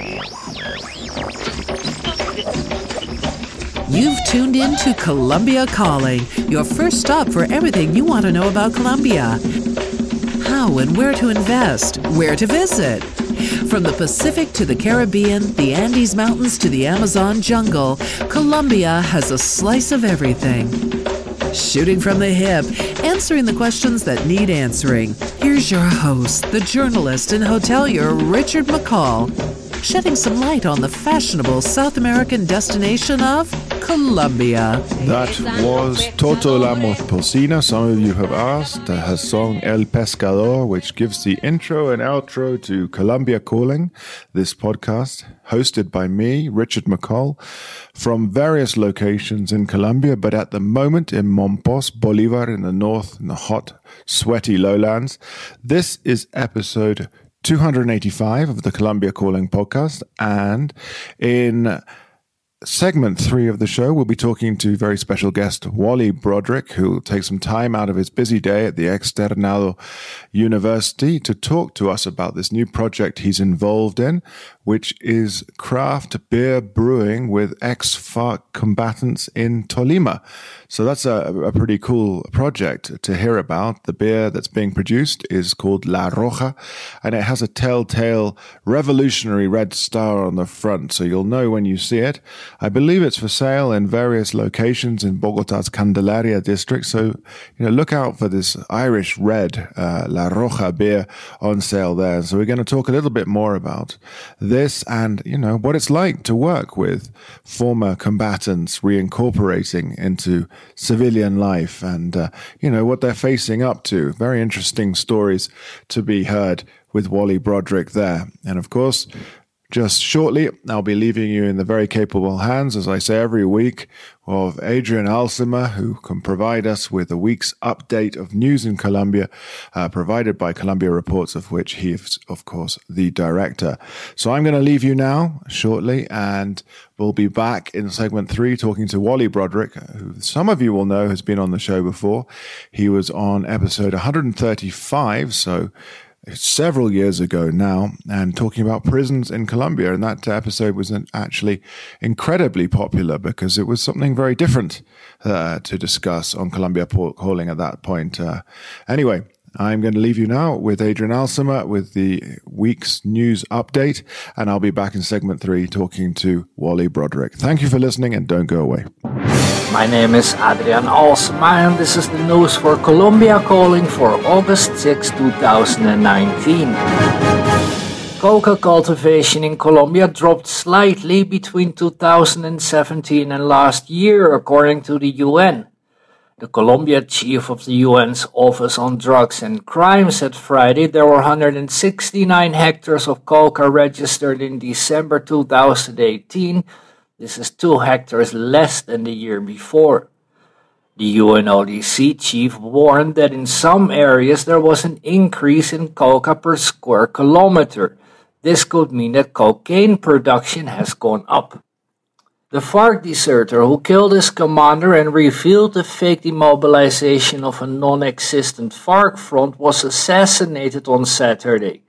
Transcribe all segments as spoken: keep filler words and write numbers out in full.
You've tuned in to Colombia Calling, your first stop for everything you want to know about Colombia. How and where to invest, where to visit. From the Pacific to the Caribbean, the Andes Mountains to the Amazon jungle, Colombia has a slice of everything. Shooting from the hip, answering the questions that need answering. Here's your host, the journalist and hotelier Richard McCall, shedding some light on the fashionable South American destination of Colombia. That was Toto La Motocina. Some of you have asked. Uh, her song El Pescador, which gives the intro and outro to Colombia Calling, this podcast, hosted by me, Richard McCall, from various locations in Colombia, but at the moment in Mompox, Bolivar, in the north, in the hot, sweaty lowlands. This is episode two hundred eighty-five of the Colombia Calling podcast, and in segment three of the show, we'll be talking to very special guest Wally Broderick, who will take some time out of his busy day at the Externado University to talk to us about this new project he's involved in, which is craft beer brewing with ex-FARC combatants in Tolima. So that's a, a pretty cool project to hear about. The beer that's being produced is called La Roja, and it has a telltale revolutionary red star on the front, so you'll know when you see it. I believe it's for sale in various locations in Bogota's Candelaria district, so you know, look out for this Irish red uh, La Roja beer on sale there. So we're going to talk a little bit more about this and, you know, what it's like to work with former combatants reincorporating into civilian life and, uh, you know, what they're facing up to. Very interesting stories to be heard with Wally Broderick there. And of course, just shortly, I'll be leaving you in the very capable hands, as I say every week, of Adrian Alsima, who can provide us with a week's update of news in Colombia, uh, provided by Colombia Reports, of which he is, of course, the director. So I'm going to leave you now shortly, and we'll be back in segment three talking to Wally Broderick, who some of you will know has been on the show before. He was on episode one hundred thirty-five, so several years ago now, and talking about prisons in Colombia. And that episode was actually incredibly popular because it was something very different uh, to discuss on Colombia Calling at that point. Uh, anyway, I'm going to leave you now with Adrian Alsima with the week's news update, and I'll be back in segment three talking to Wally Broderick. Thank you for listening, and don't go away. My name is Adrian Alsima, and this is the news for Colombia Calling for August sixth, twenty nineteen. Coca cultivation in Colombia dropped slightly between two thousand seventeen and last year, according to the U N. The Colombia chief of the U N's Office on Drugs and Crime said Friday there were one hundred sixty-nine hectares of coca registered in December two thousand eighteen. This is two hectares less than the year before. The U N O D C chief warned that in some areas there was an increase in coca per square kilometer. This could mean that cocaine production has gone up. The FARC deserter who killed his commander and revealed the fake demobilization of a non-existent FARC front was assassinated on Saturday.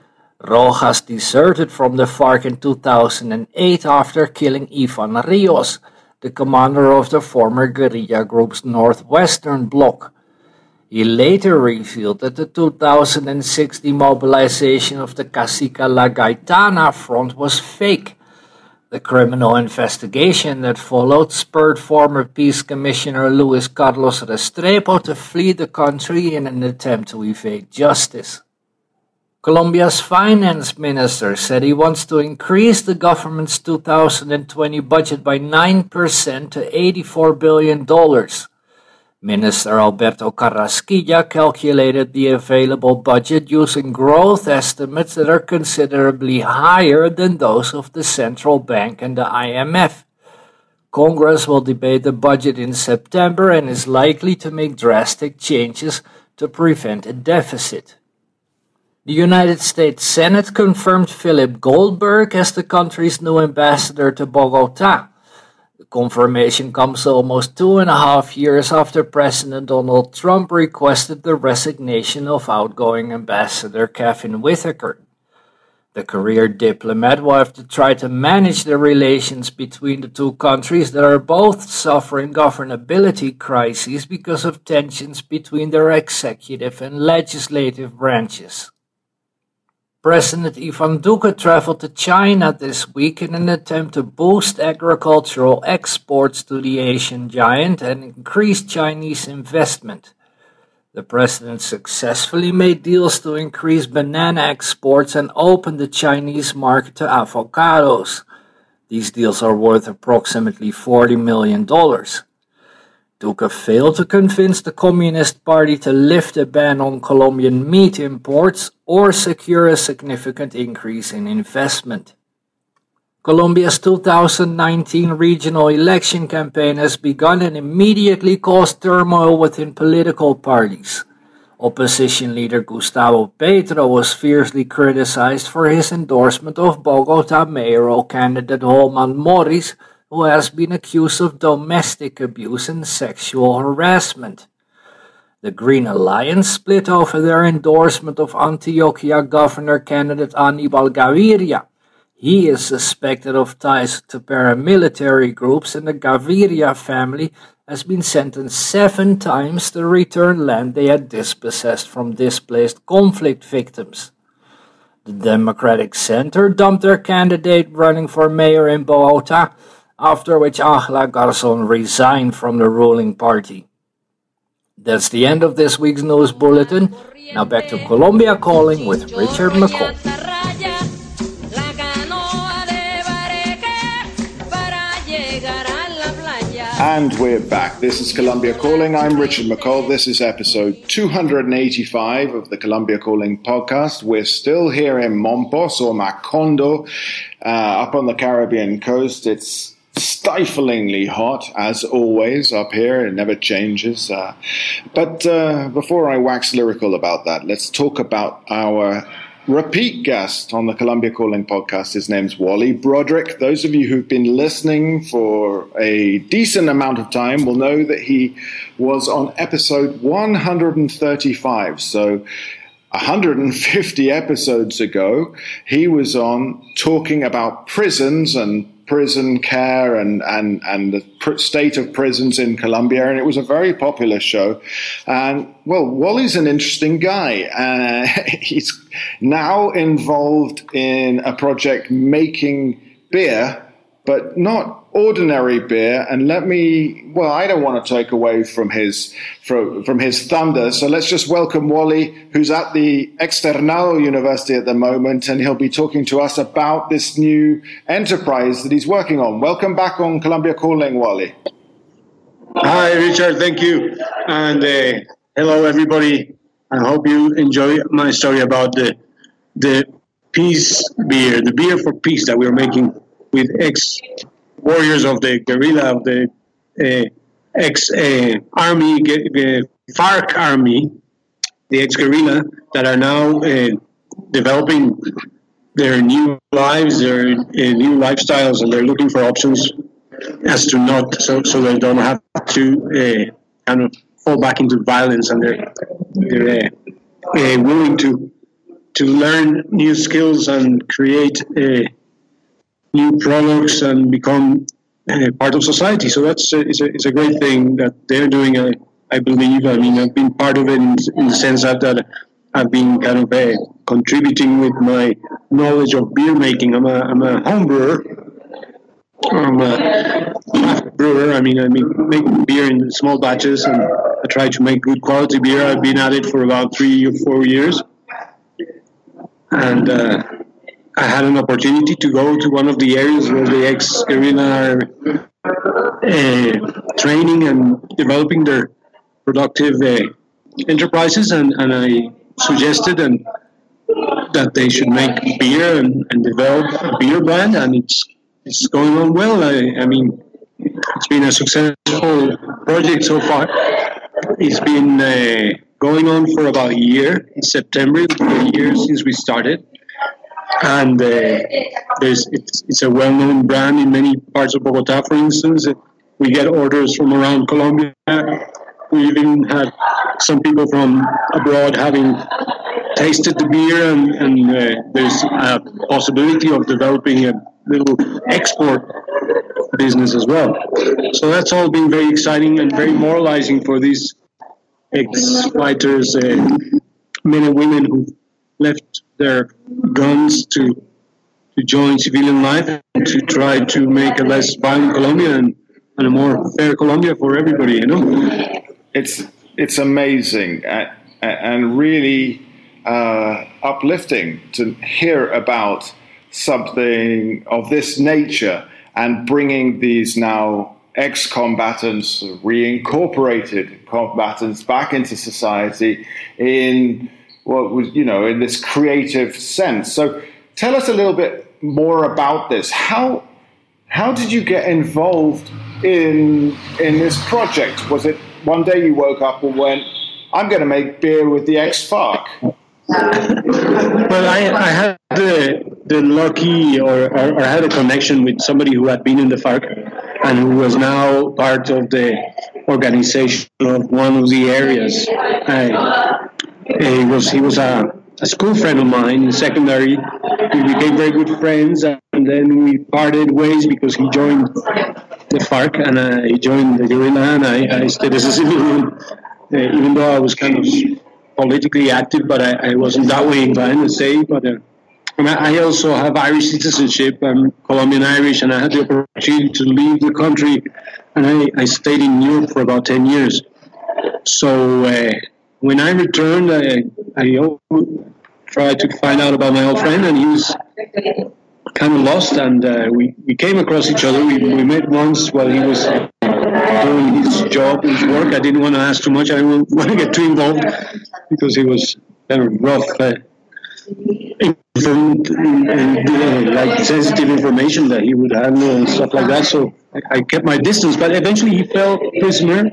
Rojas deserted from the FARC in two thousand eight after killing Ivan Rios, the commander of the former guerrilla group's northwestern bloc. He later revealed that the two thousand six demobilization of the Cacica La Gaitana front was fake. The criminal investigation that followed spurred former Peace Commissioner Luis Carlos Restrepo to flee the country in an attempt to evade justice. Colombia's finance minister said he wants to increase the government's two thousand twenty budget by nine percent to eighty-four billion dollars. Minister Alberto Carrasquilla calculated the available budget using growth estimates that are considerably higher than those of the central bank and the I M F. Congress will debate the budget in September and is likely to make drastic changes to prevent a deficit. The United States Senate confirmed Philip Goldberg as the country's new ambassador to Bogota. The confirmation comes almost two and a half years after President Donald Trump requested the resignation of outgoing Ambassador Kevin Whitaker. The career diplomat will have to try to manage the relations between the two countries that are both suffering governability crises because of tensions between their executive and legislative branches. President Ivan Duque traveled to China this week in an attempt to boost agricultural exports to the Asian giant and increase Chinese investment. The president successfully made deals to increase banana exports and open the Chinese market to avocados. These deals are worth approximately forty million dollars. Duque failed to convince the Communist Party to lift a ban on Colombian meat imports or secure a significant increase in investment. Colombia's two thousand nineteen regional election campaign has begun and immediately caused turmoil within political parties. Opposition leader Gustavo Petro was fiercely criticized for his endorsement of Bogota mayoral candidate Holman Morris, who has been accused of domestic abuse and sexual harassment. The Green Alliance split over their endorsement of Antioquia governor candidate Aníbal Gaviria. He is suspected of ties to paramilitary groups, and the Gaviria family has been sentenced seven times to return land they had dispossessed from displaced conflict victims. The Democratic Center dumped their candidate running for mayor in Bogota, after which Ángela Garzón resigned from the ruling party. That's the end of this week's news bulletin. Now back to Colombia Calling with Richard McCall. And we're back. This is Colombia Calling. I'm Richard McCall. This is episode two hundred eighty-five of the Colombia Calling podcast. We're still here in Mompos or Macondo, uh, up on the Caribbean coast. It's stiflingly hot, as always, up here. It never changes. Uh, but uh, before I wax lyrical about that, let's talk about our repeat guest on the Colombia Calling podcast. His name's Wally Broderick. Those of you who've been listening for a decent amount of time will know that he was on episode one hundred thirty-five. So one hundred fifty episodes ago, he was on talking about prisons and prison care and, and, and the pr- state of prisons in Colombia, and it was a very popular show. And, well, Wally's an interesting guy. Uh, he's now involved in a project making beer, but not ordinary beer. And let me, well, I don't want to take away from his from, from his thunder, so let's just welcome Wally, who's at the Externado University at the moment, and he'll be talking to us about this new enterprise that he's working on. Welcome back on Colombia Calling, Wally. Hi, Richard. Thank you. And uh, hello, everybody. I hope you enjoy my story about the the peace beer, the beer for peace that we're making with ex-warriors of the guerrilla, of the uh, ex-army, uh, uh, FARC army, the ex-guerrilla, that are now uh, developing their new lives, their uh, new lifestyles, and they're looking for options as to not, so so they don't have to uh, kind of fall back into violence, and they're they're uh, uh, willing to to learn new skills and create uh, new products and become uh, part of society. So that's uh, it's, a, it's a great thing that they're doing, I, I believe. I mean, I've been part of it in, in the sense that, that I've been kind of uh, contributing with my knowledge of beer making. I'm a, I'm a home brewer. I'm a craft brewer. I mean, I make, make beer in small batches, and I try to make good quality beer. I've been at it for about three or four years. And uh, I had an opportunity to go to one of the areas where the ex-guerrilla are uh, training and developing their productive uh, enterprises, and, and I suggested and that they should make beer and, and develop a beer brand, and it's it's going on well. I, I mean, it's been a successful project so far. It's been uh, going on for about a year. In September, it'll be a year since we started. And uh, there's, it's, it's a well-known brand in many parts of Bogota, for instance. We get orders from around Colombia. We even had some people from abroad having tasted the beer, and, and uh, there's a possibility of developing a little export business as well. So that's all been very exciting and very moralizing for these ex-fighters, uh, men and women who left their guns to to join civilian life and to try to make a less violent Colombia and, and a more fair Colombia for everybody, you know? It's it's amazing and, and really uh, uplifting to hear about something of this nature and bringing these now ex-combatants, reincorporated combatants back into society in what was, you know, in this creative sense. So tell us a little bit more about this. How how did you get involved in in this project? Was it one day you woke up and went, I'm going to make beer with the ex-FARC? Well, I, I had the the lucky or, or, or had a connection with somebody who had been in the FARC and who was now part of the organization of one of the areas. I, he was he was a, a school friend of mine in secondary. We became very good friends, and then we parted ways because he joined the FARC and I joined the guerrilla, and I, I stayed as a civilian, uh, even though I was kind of politically active, but I, I wasn't that way inclined to say. But uh, and I also have Irish citizenship. I'm Colombian Irish, and I had the opportunity to leave the country, and I, I stayed in Europe for about ten years. So uh, when I returned, I, I tried to find out about my old friend, and he was kind of lost, and uh, we, we came across each other. We, we met once while he was uh, doing his job, his work. I didn't want to ask too much. I didn't want to get too involved because he was kind of rough, uh, informed, and uh, like sensitive information that he would handle and stuff like that. So I, I kept my distance, but eventually he fell prisoner,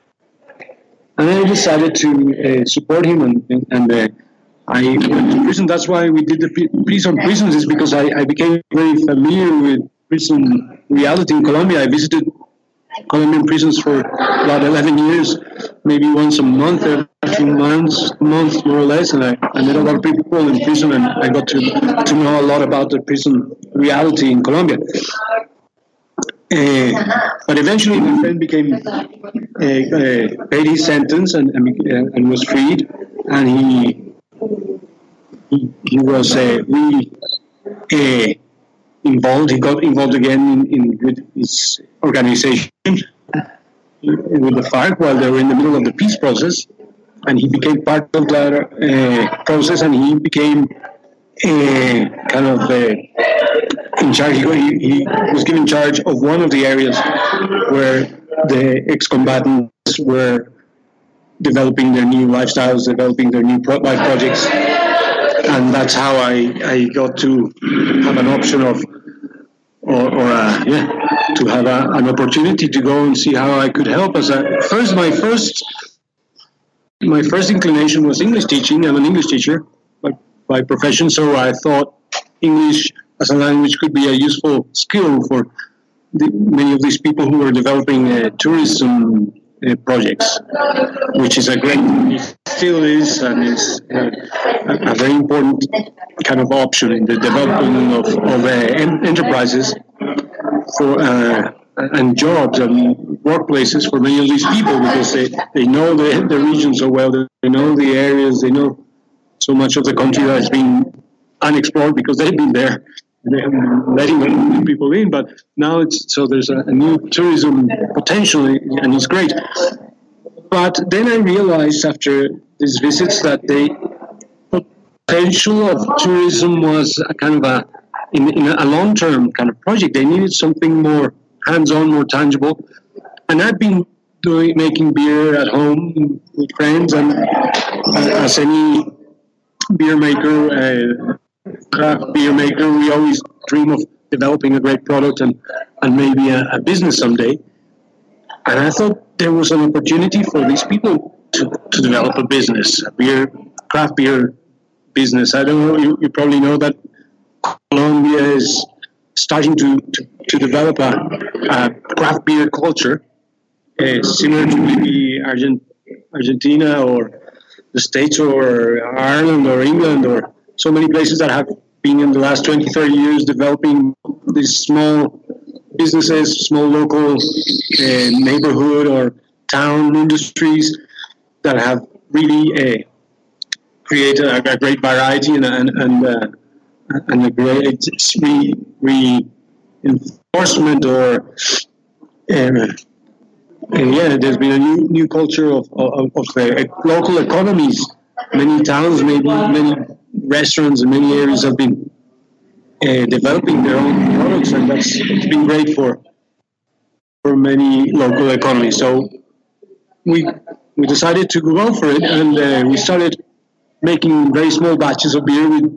and I decided to uh, support him, and, and uh, I went to prison. That's why we did the piece on prisons, is because I, I became very familiar with prison reality in Colombia. I visited Colombian prisons for about eleven years, maybe once a month, every few months, months more or less, and I, I met a lot of people in prison, and I got to, to know a lot about the prison reality in Colombia. Uh, but eventually my friend became, uh, uh, paid his sentence and, and, uh, and was freed, and he He, he was uh, really uh, involved. He got involved again in, in with his organization with the FARC while they were in the middle of the peace process, and he became part of that uh, process, and he became uh, kind of uh, in charge. He, he was given charge of one of the areas where the ex-combatants were developing their new lifestyles, developing their new pro- life projects. And that's how I, I got to have an option of, or, or uh, yeah, to have a, an opportunity to go and see how I could help. As a first, my first, my first inclination was English teaching. I'm an English teacher by, by profession, so I thought English as a language could be a useful skill for the, many of these people who are developing uh, tourism Uh, projects, which is a great, it still is, and is uh, a, a very important kind of option in the development of, of uh, en- enterprises for uh, and jobs and workplaces for many of these people, because they, they know the, the region so well, they know the areas, they know so much of the country that has been unexplored because they've been there. They haven't been letting people in, but now it's so there's a, a new tourism potential, and it's great. But then I realized after these visits that the potential of tourism was a kind of a in, in a long-term kind of project. They needed something more hands-on, more tangible. And I've been doing making beer at home with friends, and uh, as any beer maker. Uh, craft beer maker, we always dream of developing a great product and, and maybe a, a business someday. And I thought there was an opportunity for these people to, to develop a business, a beer, craft beer business. I don't know, you, you probably know that Colombia is starting to, to, to develop a, a craft beer culture, uh, similar to maybe Argent, Argentina or the States or Ireland or England or so many places that have been in the last twenty, thirty years developing these small businesses, small local uh, neighborhood or town industries that have really uh, created a, a great variety and and and, uh, and a great re, reinforcement or uh, And yeah, there's been a new new culture of of, of uh, local economies. Many towns, maybe many restaurants, and many areas have been uh, developing their own products, and that's it's been great for for many local economies. So we we decided to go for it, and uh, we started making very small batches of beer with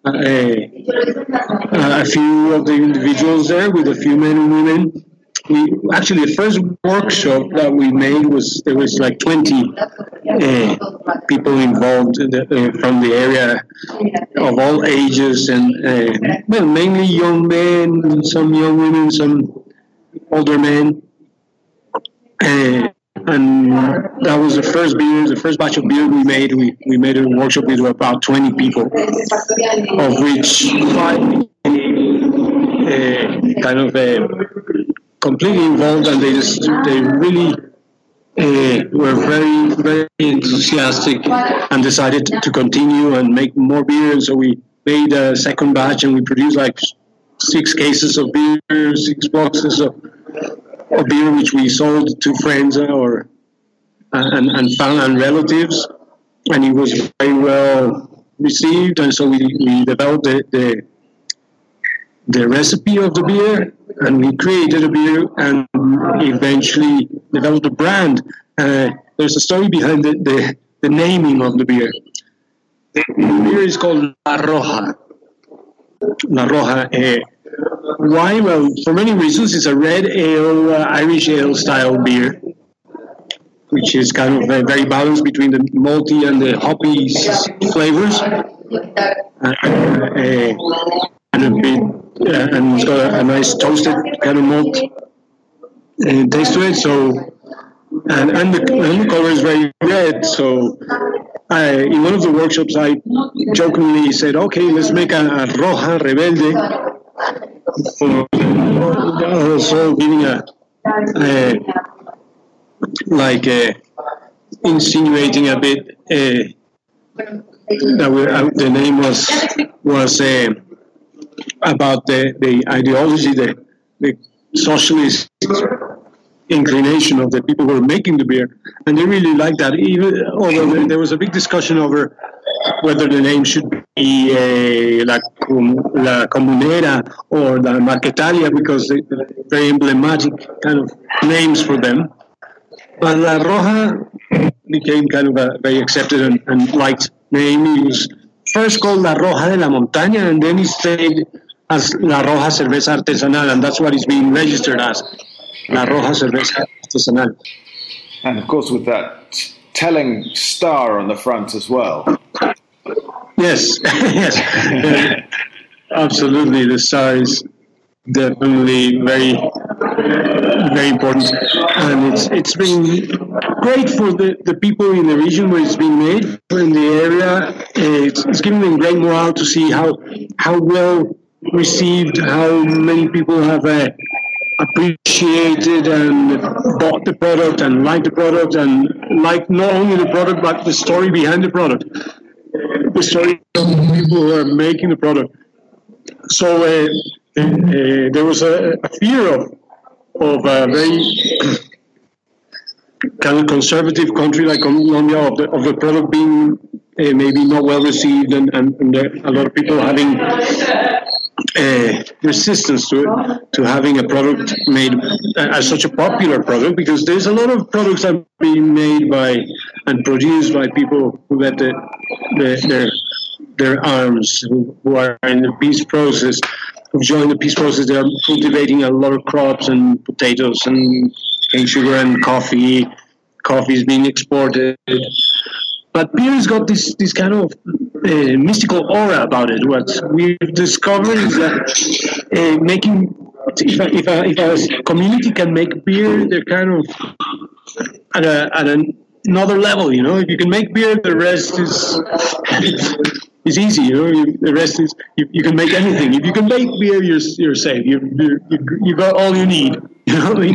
uh, a few of the individuals there, with a few men and women. We actually the first workshop that we made was there was like twenty uh, people involved in the, uh, from the area of all ages, and uh, well, mainly young men, some young women, some older men, uh, and that was the first beer, the first batch of beer we made. We we made a workshop with about twenty people, of which five uh, kind of. Uh, completely involved, and they just they really uh, were very very enthusiastic and decided to continue and make more beer. And so we made a second batch, and we produced like six cases of beer, six boxes of, of beer, which we sold to friends or and and family and relatives, and it was very well received. And so we, we developed the, the the recipe of the beer, and we created a beer and eventually developed a brand. Uh, there's a story behind the, the, the naming of the beer. The beer is called La Roja. La Roja. Uh, why? Well, for many reasons. It's a red ale, uh, Irish ale style beer, which is kind of uh, very balanced between the malty and the hoppy flavors. Uh, uh, and a bit Yeah, and it's got a, a nice toasted kind of malt uh, taste to it. So, and and the, and the color is very red. So, I in one of the workshops, I jokingly said, "Okay, let's make a, a Roja Rebelde," for also giving a, a like a, insinuating a bit uh, that we, uh, the name was was. Uh, about the, the ideology, the, the socialist inclination of the people who were making the beer. And they really liked that, even although there was a big discussion over whether the name should be uh, La, La Comunera or La Marquetalia, because they're very emblematic kind of names for them. But La Roja became kind of a very accepted and, and liked name. It was first called La Roja de la Montaña, and then he stayed as La Roja Cerveza Artesanal, and that's what it's being registered as, La Roja Cerveza Artesanal. And of course with that telling star on the front as well. Yes, yes, absolutely. The star is definitely very, very important, and it's it's been great for the, the people in the region where it's being made, in the area. It's, it's giving them great morale to see how how well received, how many people have uh, appreciated and bought the product and liked the product, and liked not only the product but the story behind the product, the story of the people who are making the product. So uh, uh, there was a, a fear of of a very kind of conservative country like Colombia, of the of the product being uh, maybe not well received, and, and, and there, a lot of people having uh, resistance to it, to having a product made uh, as such a popular product, because there's a lot of products that are being made by and produced by people who get the, the, their their arms, who, who are in the peace process, who've joined the peace process. They are cultivating a lot of crops and potatoes and cane sugar and coffee. Coffee is being exported. But beer has got this, this kind of uh, mystical aura about it. What we've discovered is that uh, making, if a, if, a, if a community can make beer, they're kind of at a, at a another level. You know, if you can make beer, the rest is is easy. You know, you, the rest is you, you can make anything. If you can make beer, you're you're safe. You you you got all you need. You know what I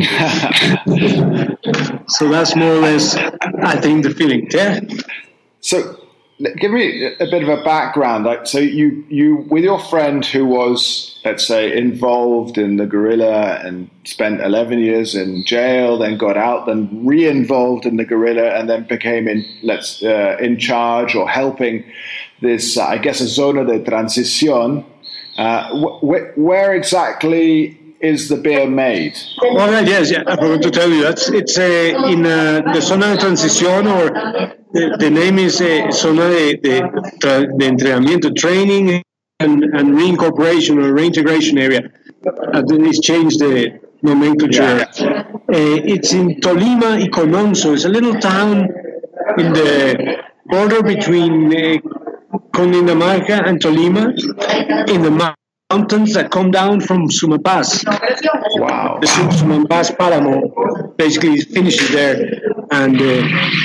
mean? So that's more or less, I think, the feeling. Yeah. So, give me a bit of a background. Like, so you, you, with your friend who was, let's say, involved in the guerrilla and spent eleven years in jail, then got out, then re-involved in the guerrilla, and then became in, let's, uh, in charge or helping this, uh, I guess, a zona de transición. Uh, wh- where exactly is the beer made? All right, yes, yeah, I forgot to tell you. That's it's uh, in uh, the zona de transición, or the, the name is uh, zona de, de, de entrenamiento, training and, and reincorporation or reintegration area. Uh, then it's changed the nomenclature. Yeah. Uh, it's in Tolima y Cononso. It's a little town in the border between uh, Cundinamarca and Tolima, in the mountains that come down from Sumapaz. Wow. The Sumapaz Paramo basically finishes there, and uh,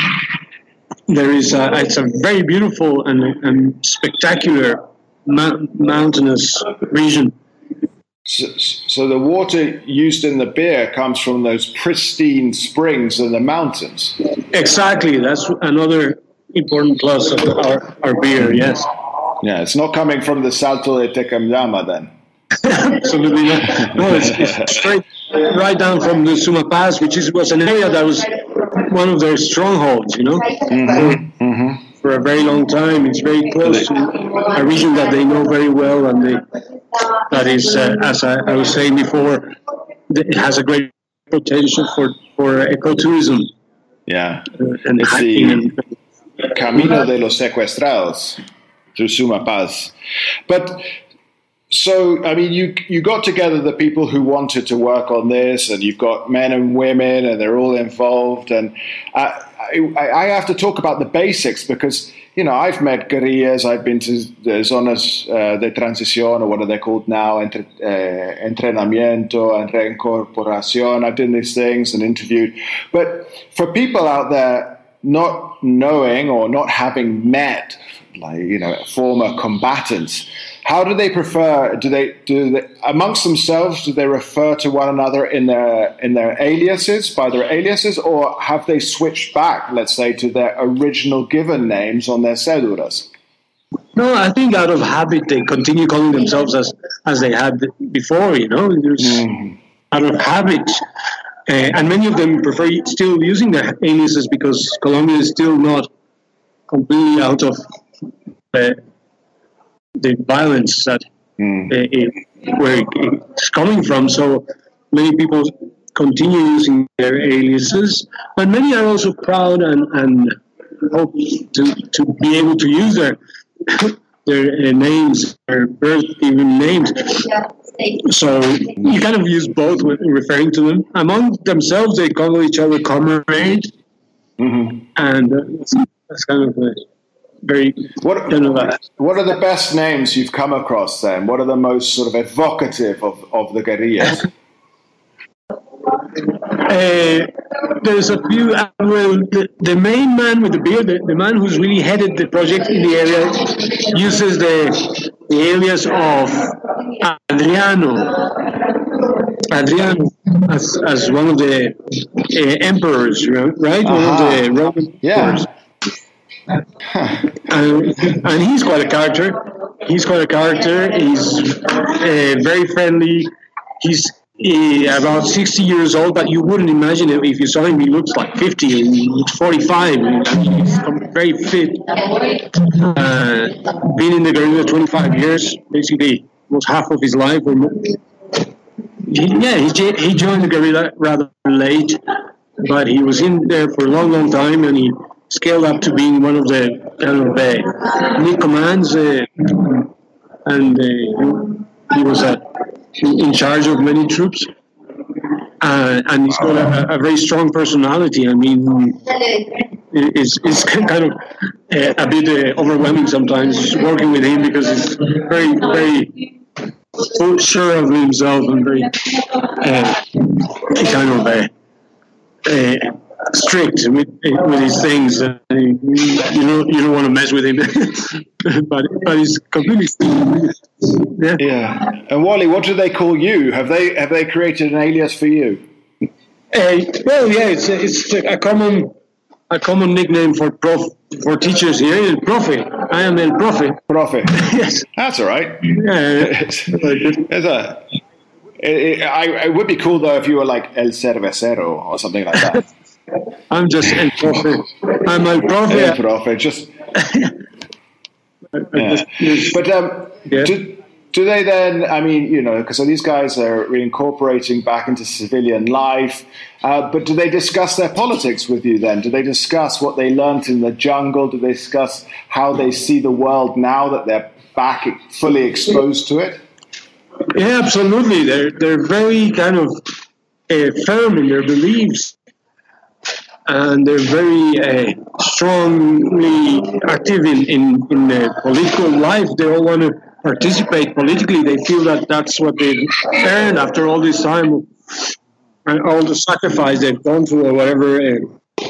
there is a, it's a very beautiful and, and spectacular ma- mountainous region. So, so the water used in the beer comes from those pristine springs in the mountains. Exactly, that's another important plus of our, our beer. Yes. Yeah, it's not coming from the Salto de Tequendama then. Absolutely not. No, it's, it's straight right down from the Sumapaz, which is was an area that was one of their strongholds, you know, mm-hmm. Mm-hmm. for a very long time. It's very close to a region that they know very well, and they, that is, uh, as I, I was saying before, it has a great potential for, for ecotourism. Yeah, uh, and it's hiking the and, Camino de los Secuestrados through Sumapaz. But so, I mean, you you got together the people who wanted to work on this, and you've got men and women, and they're all involved. And I, I, I have to talk about the basics because, you know, I've met guerrillas, I've been to the zonas uh, de transición, or what are they called now, entre, uh, entrenamiento and reincorporación. I've done these things and interviewed. But for people out there not knowing or not having met, like, you know, former combatants, how do they prefer? Do they do they, amongst themselves? Do they refer to one another in their in their aliases, by their aliases, or have they switched back, let's say, to their original given names on their cédulas? No, I think out of habit they continue calling themselves as as they had before. You know, mm. out of habit, uh, and many of them prefer still using their aliases because Colombia is still not completely out of Uh, the violence that mm. uh, it, where it's coming from. So many people continue using their aliases, but many are also proud and, and hope to, to be able to use their their uh, names, their birth given names. So you kind of use both when referring to them. Among themselves, they call each other comrade, mm-hmm. and uh, that's, that's kind of a very what, you know, uh, what are the best names you've come across then? What are the most sort of evocative of, of the guerrillas? uh, there's a few. Uh, well, the, the main man with the beard, the, the man who's really headed the project in the area, uses the, the alias of Adriano. Adriano as, as one of the uh, emperors, right? Uh-huh. One of the Roman yeah. emperors. and, and he's quite a character. He's quite a character. He's uh, very friendly. He's uh, about sixty years old, but you wouldn't imagine it if you saw him. He looks like fifty, and he looks forty-five. He's very fit. Uh, been in the guerrilla twenty-five years, basically almost half of his life. Or more. He, yeah, he, he joined the guerrilla rather late, but he was in there for a long, long time, and he scaled up to being one of the kind of uh, mid commands, uh, and uh, he was uh, in charge of many troops. Uh, and he's got a, a very strong personality. I mean, it's, it's kind of uh, a bit uh, overwhelming sometimes working with him because he's very, very sure of himself and very uh, kind of uh, uh, strict with with his things. Uh, you don't you don't want to mess with him, but but he's completely yeah. Yeah. And Wally, what do they call you? Have they have they created an alias for you? Uh, well, yeah, it's it's a common a common nickname for prof for teachers here. El Profe. I am El Profe. Profe. Yes, that's all right. Yeah, it's, it's a. It, it, I, it would be cool though if you were like El Cervecero or something like that. I'm just El Profe. I'm El Profe. El Profe. Just. Yeah. But um, yeah. do, do they then? I mean, you know, because so these guys are reincorporating back into civilian life. Uh, but do they discuss their politics with you then? Do they discuss what they learnt in the jungle? Do they discuss how they see the world now that they're back fully exposed to it? Yeah, absolutely. They're they're very kind of uh, firm in their beliefs, and they're very uh, strongly active in in in the political life. They all want to participate politically. They feel that that's what they've earned after all this time and all the sacrifice they've gone through, or whatever. Uh,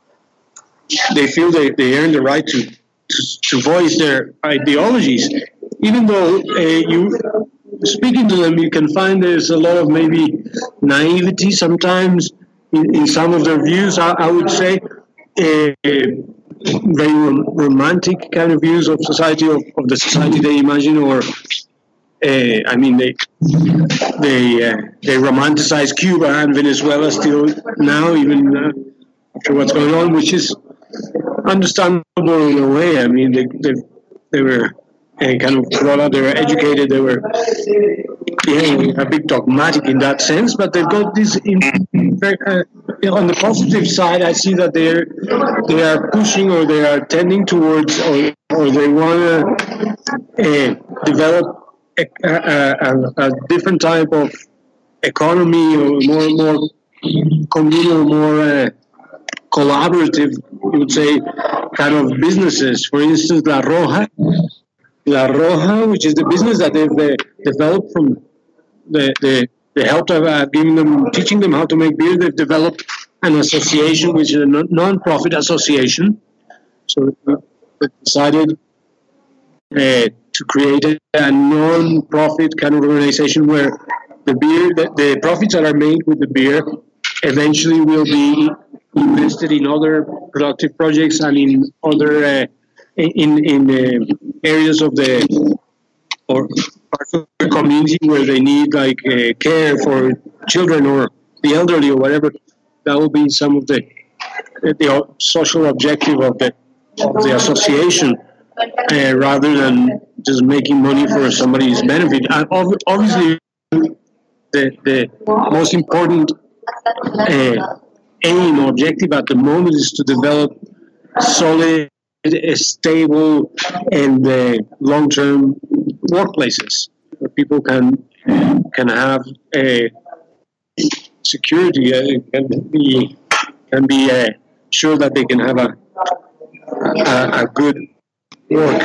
they feel they they earn the right to to, to voice their ideologies, even though uh, you. Speaking to them, you can find there's a lot of maybe naivety sometimes in, in some of their views. I, I would say uh, very rom- romantic kind of views of society, of, of the society they imagine, or uh, I mean, they they uh, they romanticize Cuba and Venezuela still now, even uh, after what's going on, which is understandable in a way. I mean, they they, they were. And kind of brought up, they were educated, they were yeah, a bit dogmatic in that sense, but they've got this, in, uh, on the positive side, I see that they're, they are pushing or they are tending towards, or, or they want to uh, develop a, a, a, a different type of economy, or more more communal, more uh, collaborative, you would say, kind of businesses. For instance, La Roja, La Roja, which is the business that they've uh, developed from the, the, the help of uh, giving them, teaching them how to make beer. They've developed an association, which is a non-profit association. So they decided uh, to create a, a non-profit kind of organization where the beer, the, the profits that are made with the beer eventually will be invested in other productive projects and in other uh, in in uh, areas of the or parts of the community where they need like uh, care for children or the elderly or whatever. That will be some of the the social objective of the of the association, uh, rather than just making money for somebody's benefit. And obviously, the the most important uh, aim or objective at the moment is to develop solid, stable, and uh, long-term workplaces where people can can have a security, uh, can be can be uh, sure that they can have a a, a good work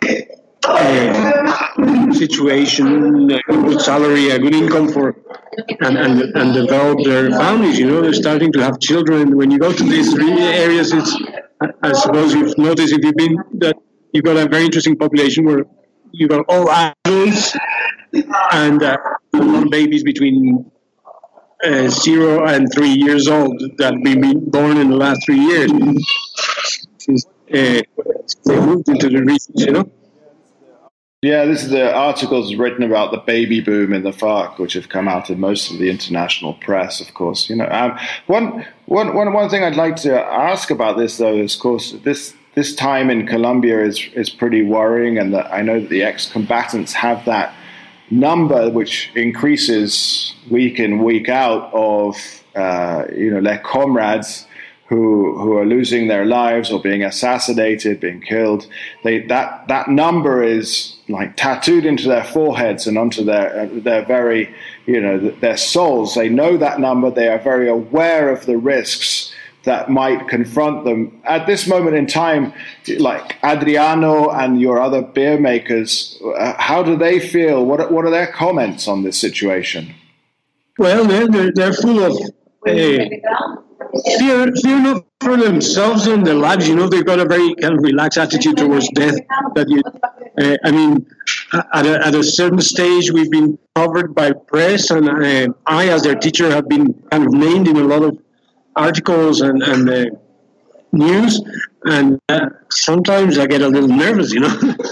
uh, situation, a good salary, a good income for, and, and and develop their families. You know, they're starting to have children. When you go to these areas, it's, I suppose you've noticed if you've been, that you've got a very interesting population where you've got all adults and uh, a lot of babies between uh, zero and three years old that have been born in the last three years since uh, they moved into the region, you know? Yeah, this is the articles written about the baby boom in the FARC, which have come out in most of the international press, of course. You know, um, one, one, one, one thing I'd like to ask about this, though, is, of course, this this time in Colombia is is pretty worrying, and that I know that the ex-combatants have that number which increases week in, week out of uh, you know their comrades who who are losing their lives or being assassinated, being killed. They that that number is like tattooed into their foreheads and onto their uh, their very you know their souls. They know that number. They are very aware of the risks that might confront them at this moment in time. Like Adriano and your other beer makers, uh, how do they feel? What what are their comments on this situation? Well, they're they're, they're full of. Uh, fear, fear not for themselves and their lives. You know, they've got a very kind of relaxed attitude towards death. That you, uh, I mean, at a, at a certain stage, we've been covered by press, and uh, I, as their teacher, have been kind of named in a lot of articles and, and uh, news. And uh, sometimes I get a little nervous, you know.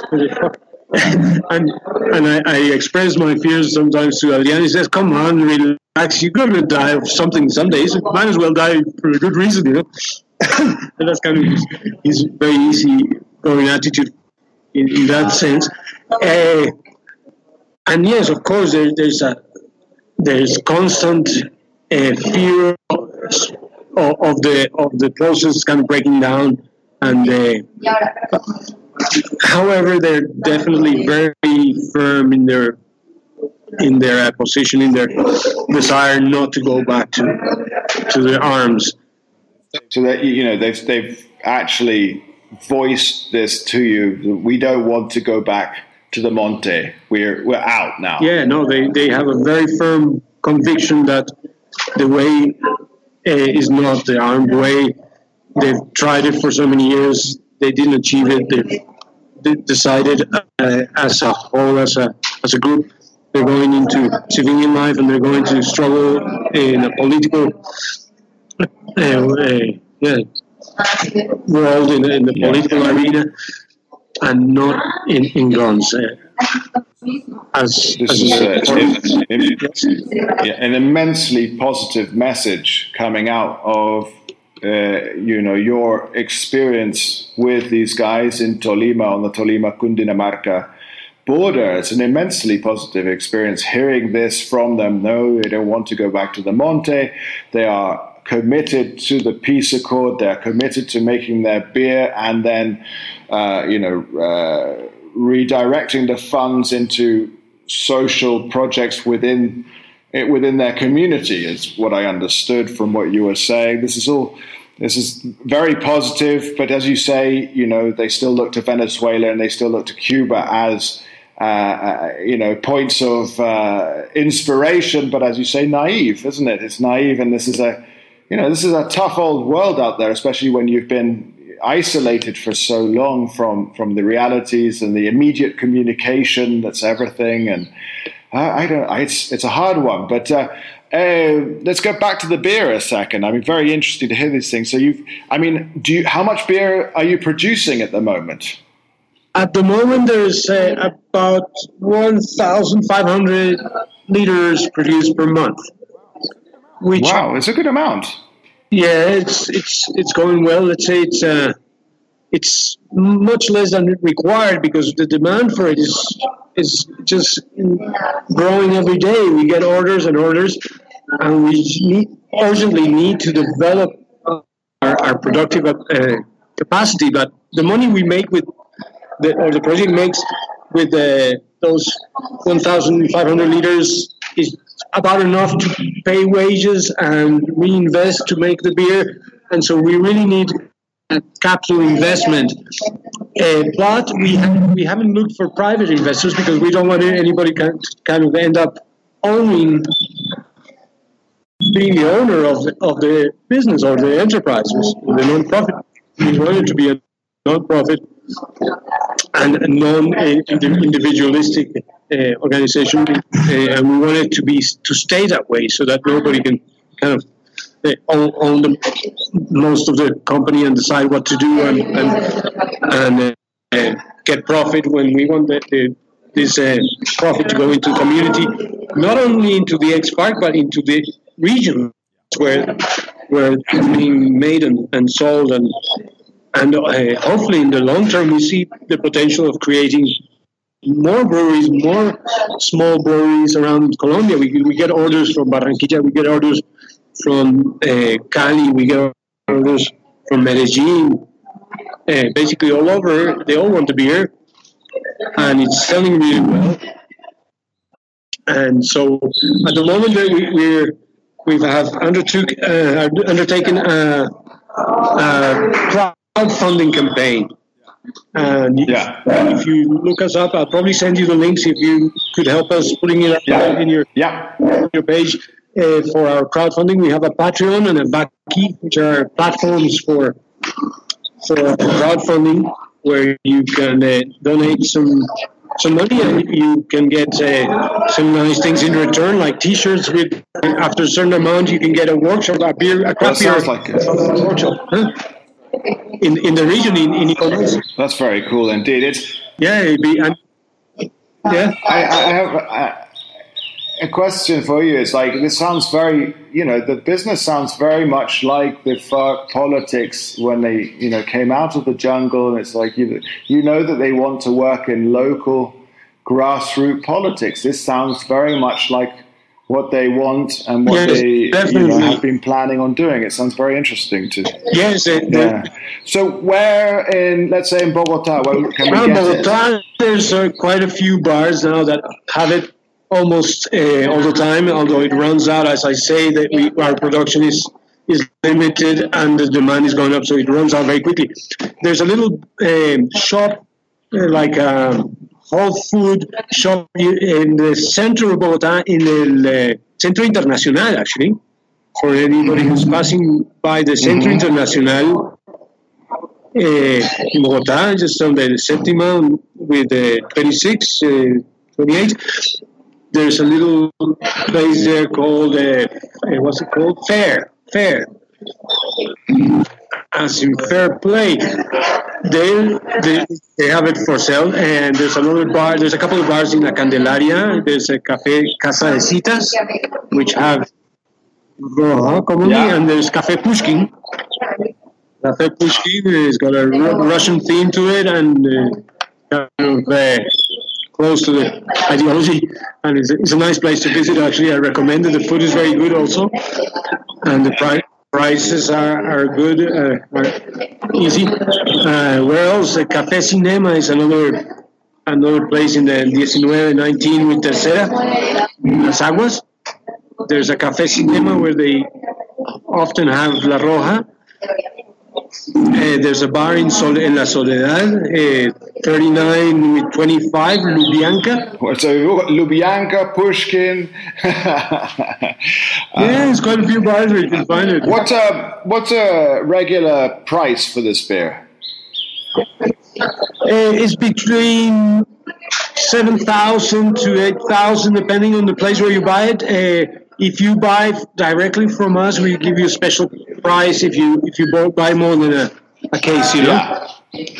and and I, I express my fears sometimes to Adrian. He says, "Come on, relax. You're going to die of something someday. So might as well die for a good reason, you know." And that's kind of his, his very easy going attitude in, in that sense. Uh, and yes, of course, there, there's a there's constant uh, fear of, of the of the process kind of breaking down, and uh, however, they're definitely very firm in their in their uh, position, in their desire not to go back to to their arms. So that, you know, they've they've actually voiced this to you. We don't want to go back to the Monte. We're we're out now. Yeah, no, they, they have a very firm conviction that the way uh, is not the armed way. They've tried it for so many years. They didn't achieve it. They've they decided uh, as a whole, as a as a group, they're going into civilian life, and they're going to struggle in a political uh, uh, yeah, world, in, in the yeah. political arena, and not in, in guns. Uh, as, this as is a, in, in, yeah, an immensely positive message coming out of Uh, you know, your experience with these guys in Tolima, on the Tolima-Cundinamarca border. It's an immensely positive experience hearing this from them. No, they don't want to go back to the Monte. They are committed to the peace accord. They're committed to making their beer and then, uh, you know, uh, redirecting the funds into social projects within It, within their community, is what I understood from what you were saying. This is all, this is very positive, but as you say, you know, they still look to Venezuela and they still look to Cuba as, uh, uh, you know, points of uh, inspiration, but as you say, naive, isn't it? It's naive, and this is a, you know, this is a tough old world out there, especially when you've been isolated for so long from, from the realities and the immediate communication that's everything, and I, I don't. I, it's it's a hard one, but uh, uh, let's go back to the beer a second. I mean, very interesting to hear these things. So, you, I mean, do you? How much beer are you producing at the moment? At the moment, there's uh, about one thousand five hundred liters produced per month. Which, wow, it's a good amount. Yeah, it's it's it's going well. Let's say it's uh, it's much less than required because the demand for it is. is just growing every day. We get orders and orders, and we need, urgently need to develop our, our productive uh, capacity. But the money we make with, the, or the project makes with uh, those one thousand five hundred liters is about enough to pay wages and reinvest to make the beer. And so we really need capital investment. Uh, but we have, we haven't looked for private investors because we don't want anybody kind kind of end up owning, being the owner of the, of the business or the enterprise, the non-profit. We want it to be a non-profit and a non-individualistic uh, organization, uh, and we want it to be to stay that way so that nobody can kind of uh, own, own the, most of the company and decide what to do and and, and uh, uh, get profit when we want the, the, this uh, profit to go into the community, not only into the X-Park but into the region where where it's being made and, and sold, and and uh, hopefully in the long term we see the potential of creating more breweries, more small breweries around Colombia. We we get orders from Barranquilla, we get orders from uh, Cali, we get orders from Medellin, uh, basically all over. They all want the beer, and it's selling really well. And so at the moment we we're, we have undertook uh, undertaken a, a crowdfunding campaign. And yeah. if you look us up, I'll probably send you the links if you could help us putting it up yeah. in your yeah. your page. uh, for our crowdfunding. We have a Patreon and a Baki, which are platforms for for crowdfunding, where you can uh, donate some some money and you can get uh, some nice things in return, like T-shirts with. After a certain amount, you can get a workshop, a beer, a craft beer like workshop. Huh? In in the region in in Icononsi. That's very cool indeed. It's yeah, it'd be, and, yeah. I, I have a, a question for you. It's like this sounds very, you know, the business sounds very much like the FARC politics when they, you know, came out of the jungle, and it's like you you know that they want to work in local grassroots politics. This sounds very much like what they want and what yes, they you definitely. know, have been planning on doing. It sounds very interesting to. Yes. It, yeah. So where in, let's say in Bogota, where can we well, get Bogota, it? there's uh, quite a few bars now that have it almost uh, all the time. Although it runs out, as I say, that we our production is is limited and the demand is going up, so it runs out very quickly. There's a little um, shop, uh, like a whole food shop in the center of Bogota, in the uh, Centro Internacional, actually, for anybody who's passing by the Centro mm-hmm. Internacional uh, in Bogota, just on the Septima with uh, twenty-six, uh, twenty-eight. There's a little place there called, uh, what's it called? Fair, Fair. As in Fair Play. They, they they have it for sale, and there's another bar. There's a couple of bars in La Candelaria. There's a Café Casa de Citas, which have uh, commonly, yeah. And there's Café Pushkin. Café Pushkin has got a Russian theme to it, and uh, kind of uh, close to the ideology, and it's a, it's a nice place to visit. Actually, I recommend it. The food is very good, also, and the price. Prices are, are good, uh, are easy. Uh, where else? The Café Cinema is another another place in the nineteen nineteen with Tercera, Las Aguas. There's a Café Cinema where they often have La Roja. Uh, there's a bar in, Sol- in La Soledad, uh, thirty-nine with twenty-five, Lubyanka. So Lubyanka, Pushkin. Yeah, there's quite a few bars where you can find it. What's a, what's a regular price for this beer? Uh, it's between seven thousand to eight thousand, depending on the place where you buy it. Uh, if you buy directly from us, we give you a special price if you if you buy more than a, a case, you know.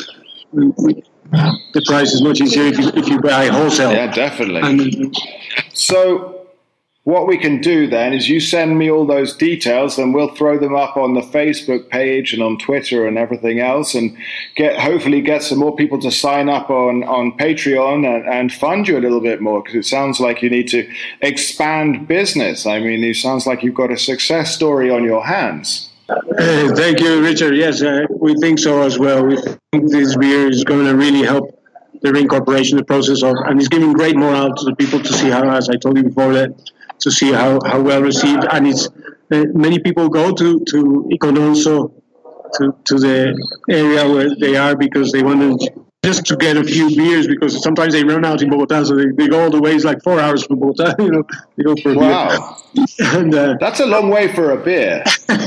Yeah. The price is much easier if you, if you buy wholesale. Yeah, definitely. And, so what we can do then is you send me all those details and we'll throw them up on the Facebook page and on Twitter and everything else, and get hopefully get some more people to sign up on, on Patreon and, and fund you a little bit more, because it sounds like you need to expand business. I mean, it sounds like you've got a success story on your hands. Uh, thank you, Richard. Yes, uh, we think so as well. We think this beer is going to really help the reincorporation, the process of, and it's giving great morale to the people to see how, as I told you before, that to see how, how well received, and it's uh, many people go to to Icononso, to to the area where they are, because they want to just to get a few beers, because sometimes they run out in Bogota, so they, they go all the way. It's like four hours from Bogota, you know, they go for a wow. beer. And, uh, that's a long way for a beer.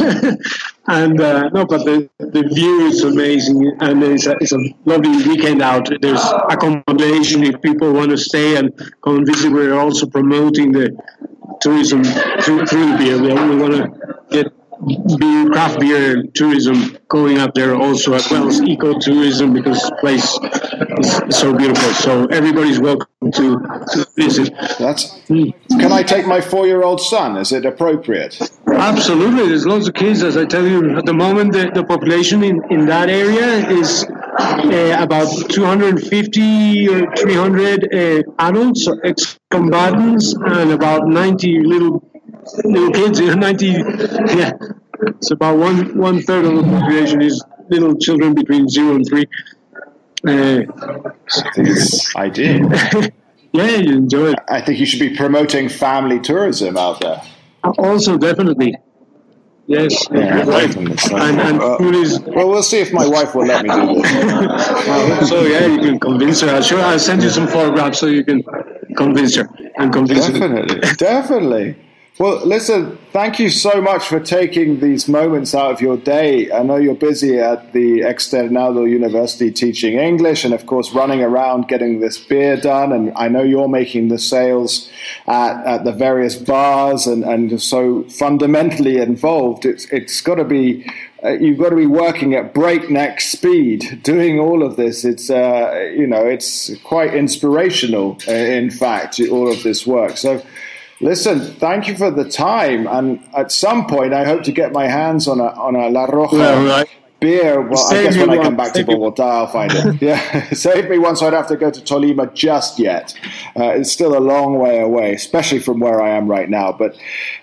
And uh, no, but the, the view is amazing, and it's a, it's a lovely weekend out. There's accommodation if people want to stay and come and visit. We're also promoting the tourism through, through the beer. We, we want to get beer, craft beer tourism going up there also, as well as ecotourism, because the place is so beautiful. So everybody's welcome to, to visit. That's. Can I take my four-year-old son? Is it appropriate? Absolutely. There's lots of kids. As I tell you, at the moment, the, the population in, in that area is uh, about two hundred fifty or three hundred uh, adults, ex-combatants, and about ninety little little kids. ninety, yeah. It's about one one third of the population is little children between zero and three. Uh, I think it's ideal. Yeah, you enjoy it. I think you should be promoting family tourism out there. Also, definitely. Yes. Yeah, right. And, and uh, food is. Well, we'll see if my wife will let me do this. So yeah, you can convince her. I'll sure I'll send you some photographs so you can convince her and convince definitely, her. Definitely. Well, listen, thank you so much for taking these moments out of your day. I know you're busy at the Externado University teaching English and, of course, running around getting this beer done. And I know you're making the sales at, at the various bars and, and so fundamentally involved. It's, it's got to be... Uh, you've got to be working at breakneck speed doing all of this. It's, uh, you know, it's quite inspirational, uh, in fact, all of this work. So, listen, thank you for the time. And at some point, I hope to get my hands on a on a La Roja yeah, right. beer. Well, Save I guess when one. I come back Save to Bogota, I'll find it. Yeah, save me one so I don't have to go to Tolima just yet. Uh, it's still a long way away, especially from where I am right now. But...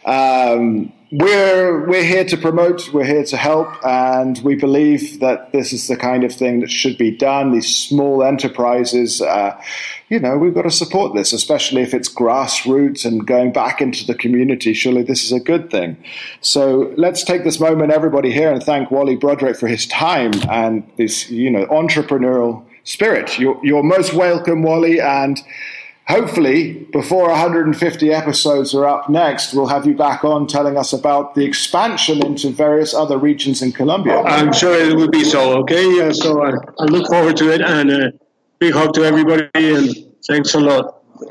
Um, We're we're here to promote, we're here to help, and we believe that this is the kind of thing that should be done. These small enterprises, uh, you know, we've got to support this, especially if it's grassroots and going back into the community. Surely this is a good thing. So let's take this moment, everybody here, and thank Wally Broderick for his time and this, you know, entrepreneurial spirit. You're, you're most welcome, Wally, and hopefully, before one hundred fifty episodes are up next, we'll have you back on telling us about the expansion into various other regions in Colombia. I'm sure it will be so, okay? Uh, so I, I look forward to it, and uh, big hug to everybody, and thanks a lot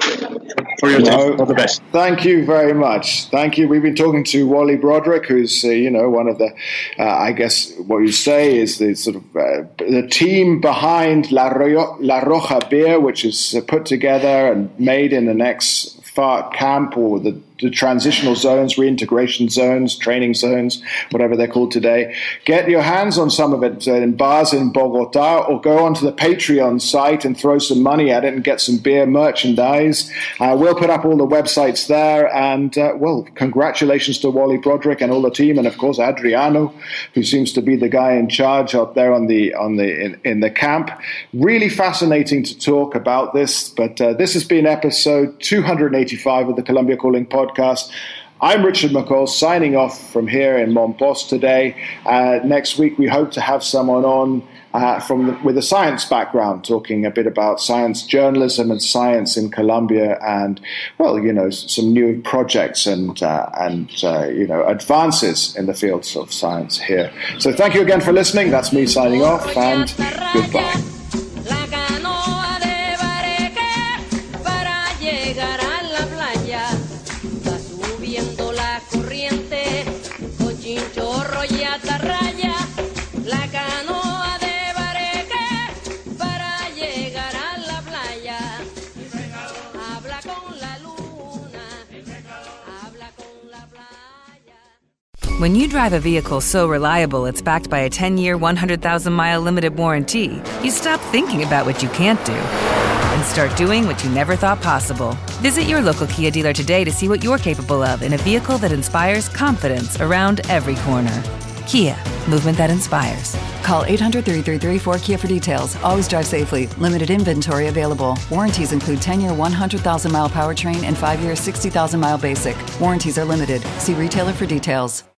for your time. No, All the best. Thank you very much. Thank you. We've been talking to Wally Broderick, who's, uh, you know, one of the, uh, I guess what you say is the sort of uh, the team behind La, Ro- La Roja beer, which is uh, put together and made in an ex-FARC camp, or the, the transitional zones, reintegration zones, training zones, whatever they're called today. Get your hands on some of it uh, in bars in Bogota, or go onto the Patreon site and throw some money at it and get some beer merchandise. Uh, we'll put up all the websites there, and uh, well, congratulations to Wally Broderick and all the team, and of course Adriano, who seems to be the guy in charge up there on the on the in, in the camp. Really fascinating to talk about this, but uh, this has been episode two hundred eighty-five of the Colombia Calling podcast. Podcast. I'm Richard McCall, signing off from here in Monpós today. Uh, next week, we hope to have someone on uh, from the, with a science background, talking a bit about science journalism and science in Colombia, and well, you know, some new projects and uh, and uh, you know, advances in the fields of science here. So, thank you again for listening. That's me signing off, and goodbye. When you drive a vehicle so reliable it's backed by a ten-year, one hundred thousand mile limited warranty, you stop thinking about what you can't do and start doing what you never thought possible. Visit your local Kia dealer today to see what you're capable of in a vehicle that inspires confidence around every corner. Kia, movement that inspires. Call eight hundred, three three three, four K I A for details. Always drive safely. Limited inventory available. Warranties include ten-year, one hundred thousand mile powertrain and five-year, sixty thousand mile basic. Warranties are limited. See retailer for details.